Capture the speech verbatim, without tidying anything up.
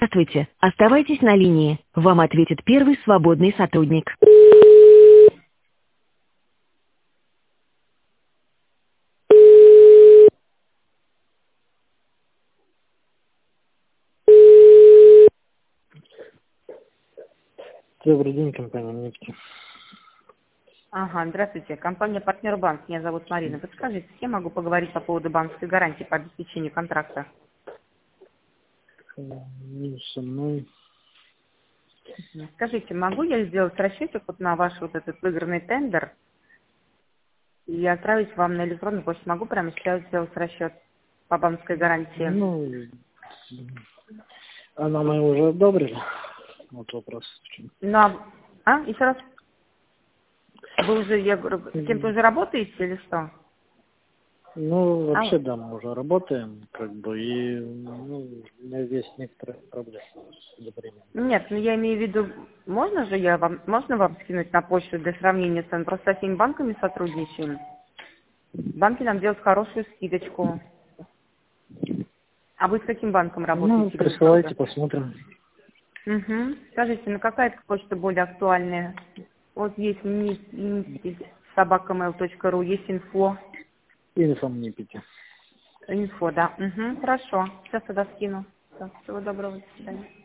Здравствуйте. Оставайтесь на линии. Вам ответит первый свободный сотрудник. Добрый день, компания «Нефть». Ага, здравствуйте. Компания «Партнер Банк». Меня зовут Марина. Подскажите, с кем могу поговорить по поводу банковской гарантии по обеспечению контракта? Ну, со мной. Скажите, могу я сделать расчетик вот на ваш вот этот выигранный тендер и отправить вам на электронную почту? Могу прямо сейчас сделать расчет по банковской гарантии? Ну, она мы уже одобрили. Вот вопрос в чем. Ну, а, а? Еще раз? Вы уже, я говорю, с кем-то уже работаете или что? Ну, А, вообще, да, мы уже работаем, как бы, и ну, у меня есть некоторые проблемы с одобрением. нет, ну я имею в виду, можно же я вам, можно вам скинуть на почту для сравнения цен? Просто со всеми банками сотрудничаем. Банки нам делают хорошую скидочку. А вы с каким банком Ну, работаете? присылайте, посмотрим. Угу. Скажите, на какая почта более актуальная? Вот есть собака мэйл точка ру, есть инфо. Инфо мне пите. Инфо, да. Угу, хорошо. Сейчас тогда скину. Всё, всего доброго, до свидания.